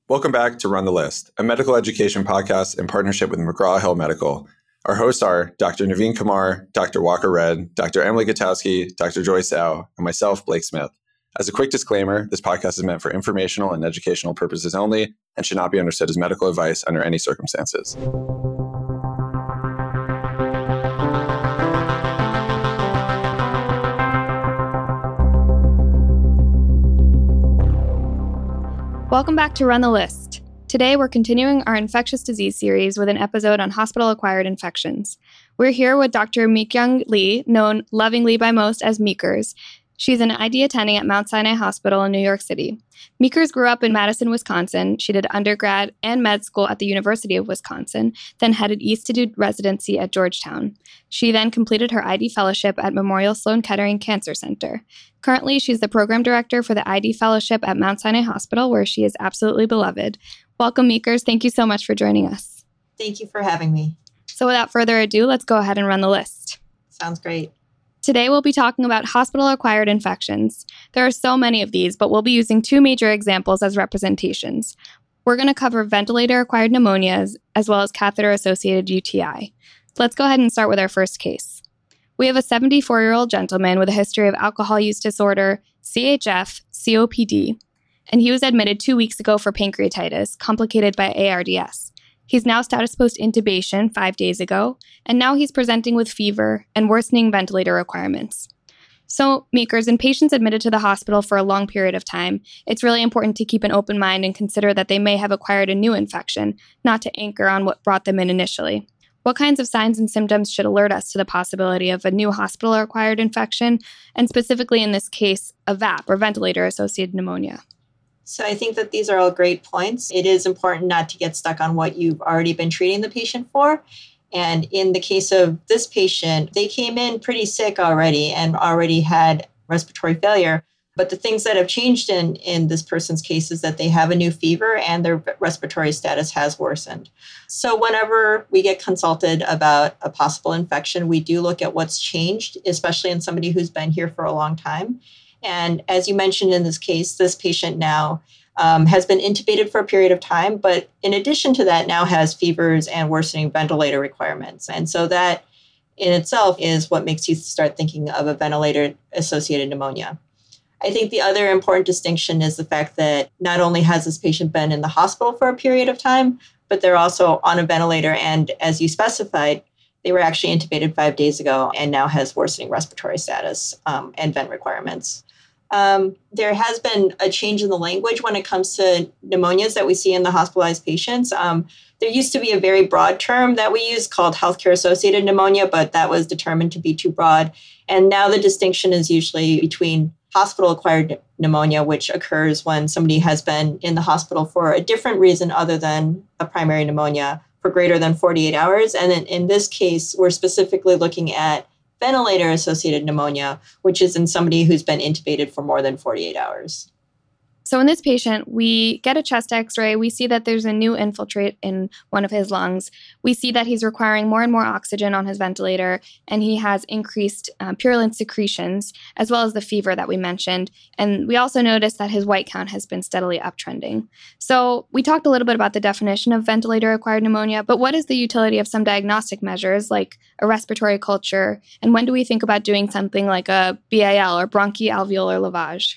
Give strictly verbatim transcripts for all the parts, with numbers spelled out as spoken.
Welcome back to Run the List, a medical education podcast in partnership with McGraw-Hill Medical. Our hosts are Doctor Naveen Kumar, Doctor Walker Red, Doctor Emily Gutowski, Doctor Joyce Au, and myself, Blake Smith. As a quick disclaimer, this podcast is meant for informational and educational purposes only and should not be understood as medical advice under any circumstances. Welcome back to Run the List. Today, we're continuing our infectious disease series with an episode on hospital-acquired infections. We're here with Doctor Meekyoung Lee, known lovingly by most as Meekers. She's an I D attending at Mount Sinai Hospital in New York City. Meekers grew up in Madison, Wisconsin. She did undergrad and med school at the University of Wisconsin, then headed east to do residency at Georgetown. She then completed her I D fellowship at Memorial Sloan Kettering Cancer Center. Currently, she's the program director for the I D fellowship at Mount Sinai Hospital, where she is absolutely beloved. Welcome, Meekers. Thank you so much for joining us. Thank you for having me. So without further ado, let's go ahead and run the list. Sounds great. Today, we'll be talking about hospital-acquired infections. There are so many of these, but we'll be using two major examples as representations. We're going to cover ventilator-acquired pneumonias as well as catheter-associated U T I. Let's go ahead and start with our first case. We have a seventy-four-year-old gentleman with a history of alcohol use disorder, C H F, C O P D, and he was admitted two weeks ago for pancreatitis, complicated by A R D S. He's now status post-intubation five days ago, and now he's presenting with fever and worsening ventilator requirements. So, Meekers, in patients admitted to the hospital for a long period of time, it's really important to keep an open mind and consider that they may have acquired a new infection, not to anchor on what brought them in initially. What kinds of signs and symptoms should alert us to the possibility of a new hospital-acquired infection, and specifically in this case, a V A P, or ventilator-associated pneumonia? So I think that these are all great points. It is important not to get stuck on what you've already been treating the patient for. And in the case of this patient, they came in pretty sick already and already had respiratory failure. But the things that have changed in, in this person's case is that they have a new fever and their respiratory status has worsened. So whenever we get consulted about a possible infection, we do look at what's changed, especially in somebody who's been here for a long time. And as you mentioned in this case, this patient now um, has been intubated for a period of time, but in addition to that, now has fevers and worsening ventilator requirements. And so that in itself is what makes you start thinking of a ventilator-associated pneumonia. I think the other important distinction is the fact that not only has this patient been in the hospital for a period of time, but they're also on a ventilator. And as you specified, they were actually intubated five days ago and now has worsening respiratory status um, and vent requirements. Um, there has been a change in the language when it comes to pneumonias that we see in the hospitalized patients. Um, there used to be a very broad term that we used called healthcare-associated pneumonia, but that was determined to be too broad. And now the distinction is usually between hospital-acquired pneumonia, which occurs when somebody has been in the hospital for a different reason other than a primary pneumonia for greater than forty-eight hours. And in, in this case, we're specifically looking at ventilator-associated pneumonia, which is in somebody who's been intubated for more than forty-eight hours. So in this patient, we get a chest x-ray. We see that there's a new infiltrate in one of his lungs. We see that he's requiring more and more oxygen on his ventilator, and he has increased uh, purulent secretions, as well as the fever that we mentioned. And we also noticed that his white count has been steadily uptrending. So we talked a little bit about the definition of ventilator-acquired pneumonia, but what is the utility of some diagnostic measures like a respiratory culture? And when do we think about doing something like a B A L or bronchoalveolar lavage?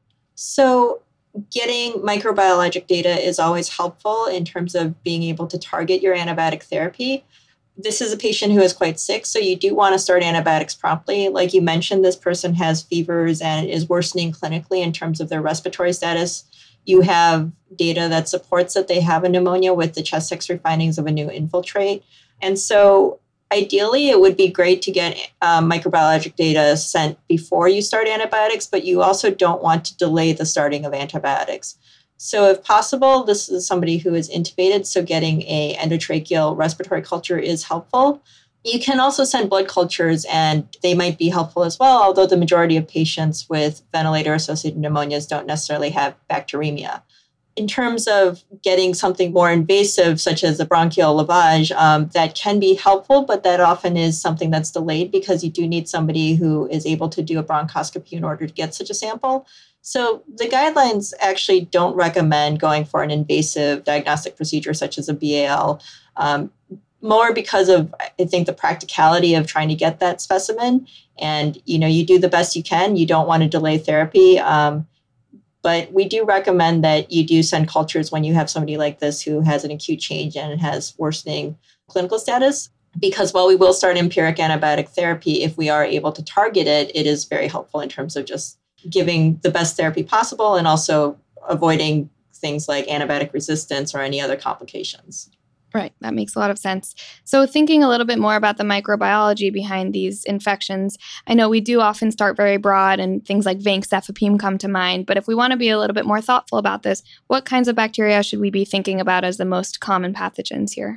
So getting microbiologic data is always helpful in terms of being able to target your antibiotic therapy. This is a patient who is quite sick, so you do want to start antibiotics promptly. Like you mentioned, this person has fevers and is worsening clinically in terms of their respiratory status. You have data that supports that they have a pneumonia with the chest X-ray findings of a new infiltrate. And so ideally, it would be great to get um, microbiologic data sent before you start antibiotics, but you also don't want to delay the starting of antibiotics. So if possible, this is somebody who is intubated, so getting a endotracheal respiratory culture is helpful. You can also send blood cultures, and they might be helpful as well, although the majority of patients with ventilator-associated pneumonias don't necessarily have bacteremia. In terms of getting something more invasive, such as a bronchial lavage, um, that can be helpful, but that often is something that's delayed because you do need somebody who is able to do a bronchoscopy in order to get such a sample. So the guidelines actually don't recommend going for an invasive diagnostic procedure such as a B A L, um, more because of, I think, the practicality of trying to get that specimen. And, you know, you do the best you can. You don't want to delay therapy. Um, but we do recommend that you do send cultures when you have somebody like this who has an acute change and has worsening clinical status. Because while we will start empiric antibiotic therapy, if we are able to target it, it is very helpful in terms of just giving the best therapy possible and also avoiding things like antibiotic resistance or any other complications. Right. That makes a lot of sense. So thinking a little bit more about the microbiology behind these infections, I know we do often start very broad and things like vancomycin come to mind, but if we want to be a little bit more thoughtful about this, what kinds of bacteria should we be thinking about as the most common pathogens here?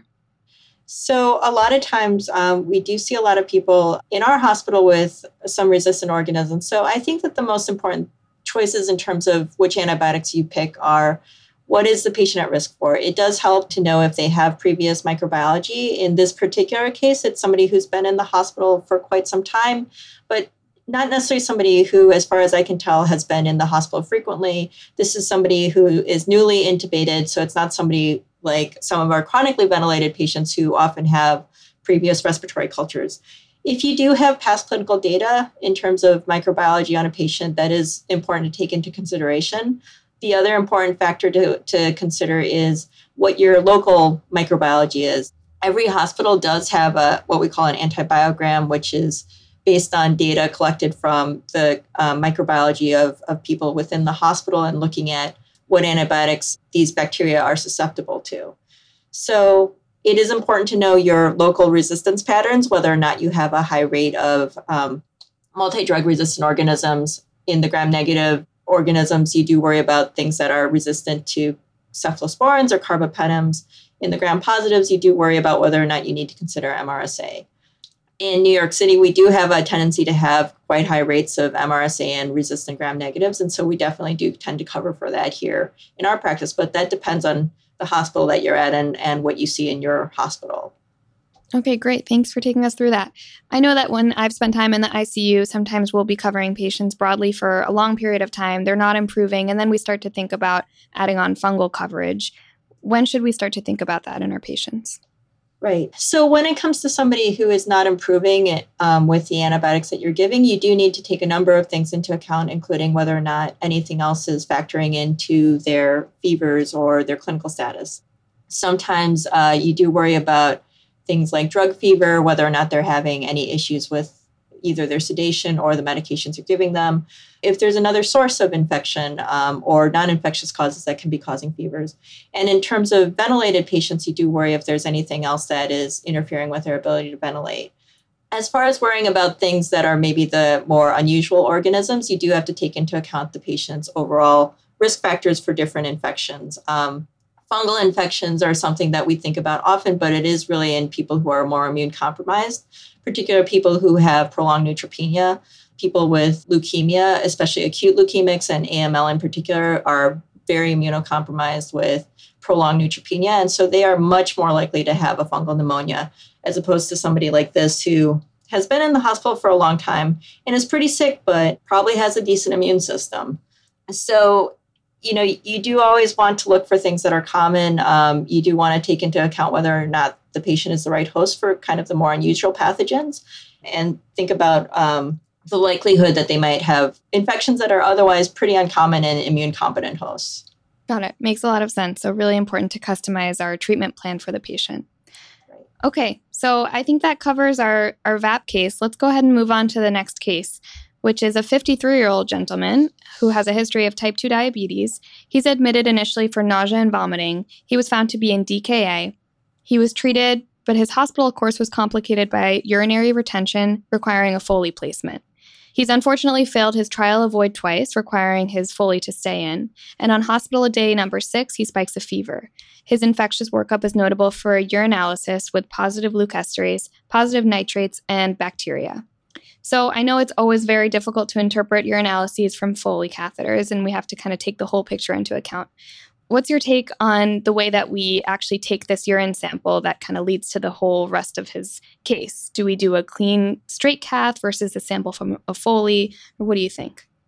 So a lot of times um, we do see a lot of people in our hospital with some resistant organisms. So I think that the most important choices in terms of which antibiotics you pick are what is the patient at risk for. It does help to know if they have previous microbiology. In this particular case, it's somebody who's been in the hospital for quite some time, but not necessarily somebody who, as far as I can tell, has been in the hospital frequently. This is somebody who is newly intubated, so it's not somebody like some of our chronically ventilated patients who often have previous respiratory cultures. If you do have past clinical data in terms of microbiology on a patient, that is important to take into consideration. The other important factor to, to consider is what your local microbiology is. Every hospital does have a what we call an antibiogram, which is based on data collected from the uh, microbiology of, of people within the hospital and looking at what antibiotics these bacteria are susceptible to. So it is important to know your local resistance patterns, whether or not you have a high rate of um, multi-drug resistant organisms. In the gram-negative organisms, you do worry about things that are resistant to cephalosporins or carbapenems. In the gram-positives, you do worry about whether or not you need to consider M R S A. In New York City, we do have a tendency to have quite high rates of M R S A and resistant gram-negatives, and so we definitely do tend to cover for that here in our practice, but that depends on the hospital that you're at and, and what you see in your hospital. Okay, great. Thanks for taking us through that. I know that when I've spent time in the I C U, sometimes we'll be covering patients broadly for a long period of time. They're not improving, and then we start to think about adding on fungal coverage. When should we start to think about that in our patients? Right. So when it comes to somebody who is not improving it, um, with the antibiotics that you're giving, you do need to take a number of things into account, including whether or not anything else is factoring into their fevers or their clinical status. Sometimes uh, you do worry about things like drug fever, whether or not they're having any issues with either their sedation or the medications you're giving them. If there's another source of infection um, or non-infectious causes that can be causing fevers. And in terms of ventilated patients, you do worry if there's anything else that is interfering with their ability to ventilate. As far as worrying about things that are maybe the more unusual organisms, you do have to take into account the patient's overall risk factors for different infections. Um, fungal infections are something that we think about often, but it is really in people who are more immune compromised, particularly people who have prolonged neutropenia. People with leukemia, especially acute leukemics and A M L in particular, are very immunocompromised with prolonged neutropenia. And so they are much more likely to have a fungal pneumonia as opposed to somebody like this who has been in the hospital for a long time and is pretty sick, but probably has a decent immune system. So, you know, you do always want to look for things that are common. Um, you do want to take into account whether or not the patient is the right host for kind of the more unusual pathogens and think about um, the likelihood that they might have infections that are otherwise pretty uncommon in immune competent hosts. Got it. Makes a lot of sense. So really important to customize our treatment plan for the patient. Right. Okay, so I think that covers our, our V A P case. Let's go ahead and move on to the next case, which is a fifty-three-year-old gentleman who has a history of type two diabetes. He's admitted initially for nausea and vomiting. He was found to be in D K A. He was treated, but his hospital course was complicated by urinary retention, requiring a Foley placement. He's unfortunately failed his trial avoid twice, requiring his Foley to stay in. And on hospital day number six, he spikes a fever. His infectious workup is notable for a urinalysis with positive leukosterase, positive nitrates, and bacteria. So I know it's always very difficult to interpret urinalyses from Foley catheters, and we have to kind of take the whole picture into account. What's your take on the way that we actually take this urine sample that kind of leads to the whole rest of his case? Do we do a clean straight cath versus a sample from a Foley, or what do you think?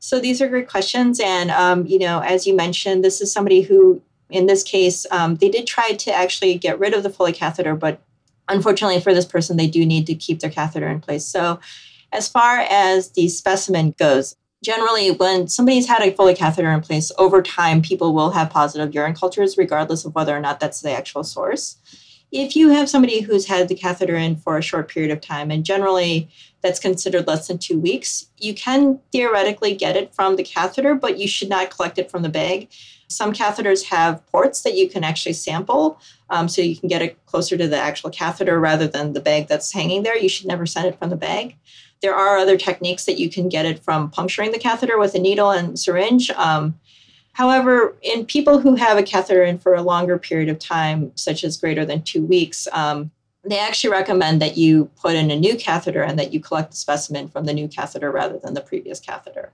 So these are great questions. And, um, you know, as you mentioned, this is somebody who, in this case, um, they did try to actually get rid of the Foley catheter, but unfortunately for this person, they do need to keep their catheter in place. So as far as the specimen goes, generally when somebody's had a Foley catheter in place, over time, people will have positive urine cultures, regardless of whether or not that's the actual source. If you have somebody who's had the catheter in for a short period of time, and generally that's considered less than two weeks, you can theoretically get it from the catheter, but you should not collect it from the bag. Some catheters have ports that you can actually sample, um, so you can get it closer to the actual catheter rather than the bag that's hanging there. You should never send it from the bag. There are other techniques that you can get it from puncturing the catheter with a needle and syringe. Um, However, in people who have a catheter in for a longer period of time, such as greater than two weeks, um, they actually recommend that you put in a new catheter and that you collect the specimen from the new catheter rather than the previous catheter.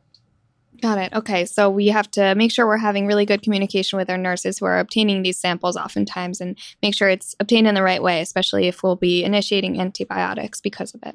Got it. Okay. So we have to make sure we're having really good communication with our nurses who are obtaining these samples oftentimes and make sure it's obtained in the right way, especially if we'll be initiating antibiotics because of it.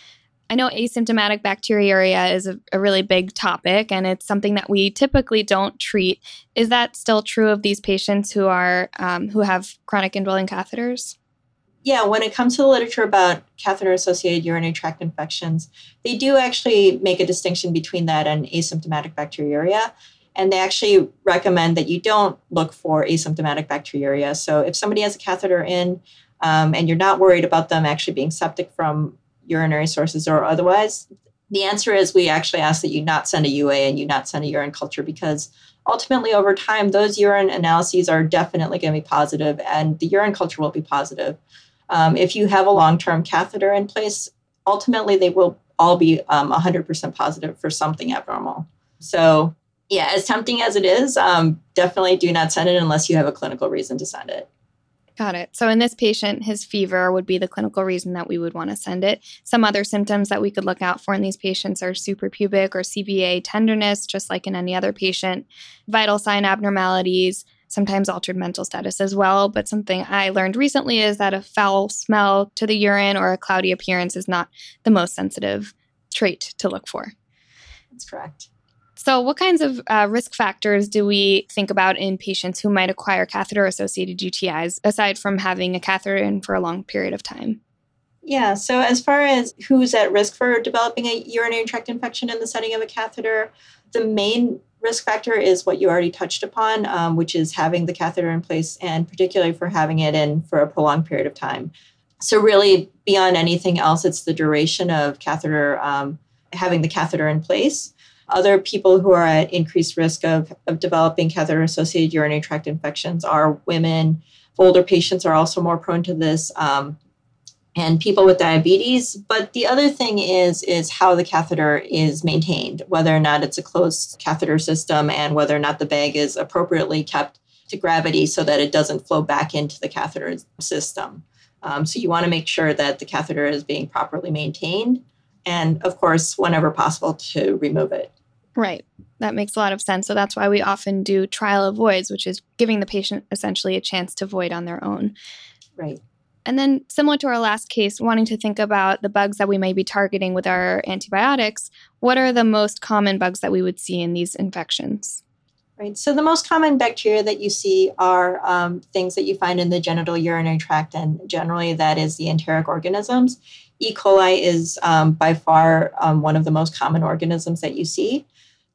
I know asymptomatic bacteriuria is a, a really big topic, and it's something that we typically don't treat. Is that still true of these patients who are um, who have chronic indwelling catheters? Yeah, when it comes to the literature about catheter-associated urinary tract infections, they do actually make a distinction between that and asymptomatic bacteriuria. And they actually recommend that you don't look for asymptomatic bacteriuria. So if somebody has a catheter in um, and you're not worried about them actually being septic from urinary sources or otherwise, the answer is we actually ask that you not send a U A and you not send a urine culture, because ultimately over time, those urine analyses are definitely going to be positive and the urine culture will be positive. Um, if you have a long-term catheter in place, ultimately they will all be um, one hundred percent positive for something abnormal. So yeah, as tempting as it is, um, definitely do not send it unless you have a clinical reason to send it. Got it. So in this patient, his fever would be the clinical reason that we would want to send it. Some other symptoms that we could look out for in these patients are suprapubic or C V A tenderness, just like in any other patient, vital sign abnormalities, sometimes altered mental status as well. But something I learned recently is that a foul smell to the urine or a cloudy appearance is not the most sensitive trait to look for. That's correct. So what kinds of uh, risk factors do we think about in patients who might acquire catheter-associated U T Is, aside from having a catheter in for a long period of time? Yeah, so as far as who's at risk for developing a urinary tract infection in the setting of a catheter, the main risk factor is what you already touched upon, um, which is having the catheter in place, and particularly for having it in for a prolonged period of time. So really, beyond anything else, it's the duration of catheter, um, having the catheter in place. Other people who are at increased risk of, of developing catheter-associated urinary tract infections are women. Older patients are also more prone to this, um, and people with diabetes. But the other thing is, is how the catheter is maintained, whether or not it's a closed catheter system and whether or not the bag is appropriately kept to gravity so that it doesn't flow back into the catheter system. Um, so you want to make sure that the catheter is being properly maintained. And of course, whenever possible, to remove it. Right. That makes a lot of sense. So that's why we often do trial of voids, which is giving the patient essentially a chance to void on their own. Right. And then similar to our last case, wanting to think about the bugs that we may be targeting with our antibiotics, what are the most common bugs that we would see in these infections? Right. So the most common bacteria that you see are um, things that you find in the genital urinary tract, and generally that is the enteric organisms. E. coli is um, by far um, one of the most common organisms that you see.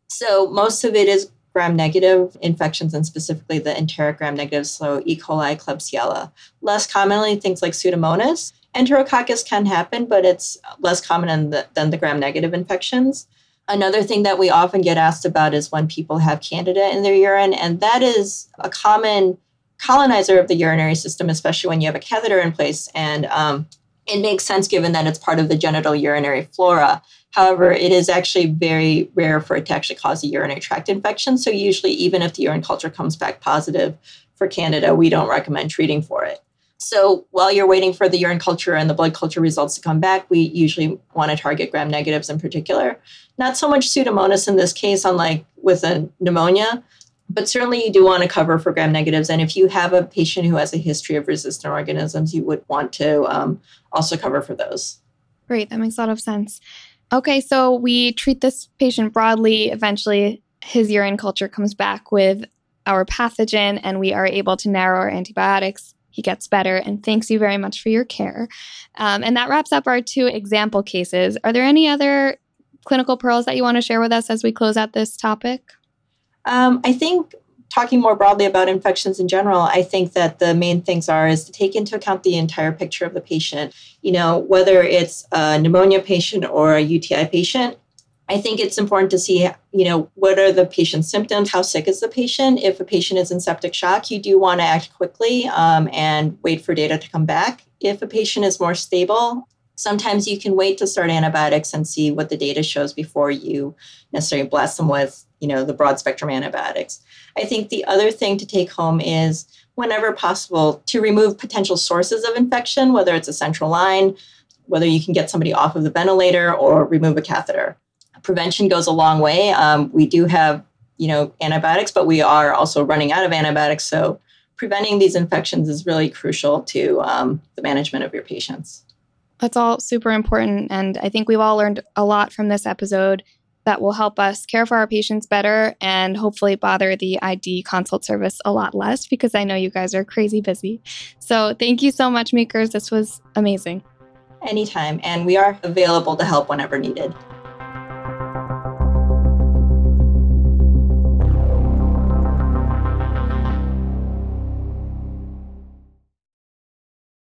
So most of it is gram-negative infections, and specifically the enteric gram-negative, so E. coli, Klebsiella. Less commonly, things like Pseudomonas. Enterococcus can happen, but it's less common in the, than the gram-negative infections. Another thing that we often get asked about is when people have Candida in their urine, and that is a common colonizer of the urinary system, especially when you have a catheter in place. And um, it makes sense given that it's part of the genital urinary flora. However, it is actually very rare for it to actually cause a urinary tract infection. So usually, even if the urine culture comes back positive for Candida, we don't recommend treating for it. So while you're waiting for the urine culture and the blood culture results to come back, we usually want to target gram-negatives in particular. Not so much Pseudomonas in this case, unlike with a pneumonia, but certainly you do want to cover for gram-negatives. And if you have a patient who has a history of resistant organisms, you would want to um, also cover for those. Great. That makes a lot of sense. Okay, so we treat this patient broadly. Eventually, his urine culture comes back with our pathogen, and we are able to narrow our antibiotics. He gets better, and thanks you very much for your care. Um, and that wraps up our two example cases. Are there any other clinical pearls that you want to share with us as we close out this topic? Um, I think talking more broadly about infections in general, I think that the main things are is to take into account the entire picture of the patient. You know, whether it's a pneumonia patient or a U T I patient, I think it's important to see, you know, what are the patient's symptoms? How sick is the patient? If a patient is in septic shock, you do want to act quickly um, and wait for data to come back. If a patient is more stable, sometimes you can wait to start antibiotics and see what the data shows before you necessarily blast them with, you know, the broad spectrum antibiotics. I think the other thing to take home is whenever possible to remove potential sources of infection, whether it's a central line, whether you can get somebody off of the ventilator or remove a catheter. Prevention goes a long way. Um, we do have, you know, antibiotics, but we are also running out of antibiotics. So preventing these infections is really crucial to um, the management of your patients. That's all super important. And I think we've all learned a lot from this episode that will help us care for our patients better and hopefully bother the I D consult service a lot less, because I know you guys are crazy busy. So thank you so much, Meekers. This was amazing. Anytime. And we are available to help whenever needed.